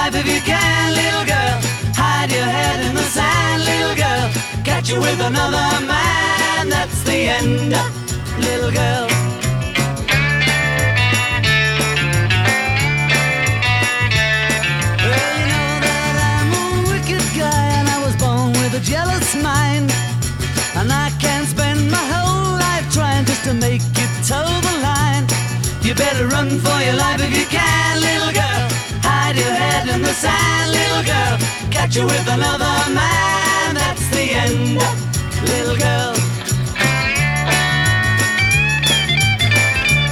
life if you can, little girl. Hide your head in the sand, little girl. Catch you with another man, that's the end, little girl. Well, you know that I'm a wicked guy, and I was born with a jealous mind. And I can't spend my whole life trying just to make you toe the line. You better run for your life if you can, little girl. Hide your head in the sand, little girl. Catch you with another man, that's the end, little girl.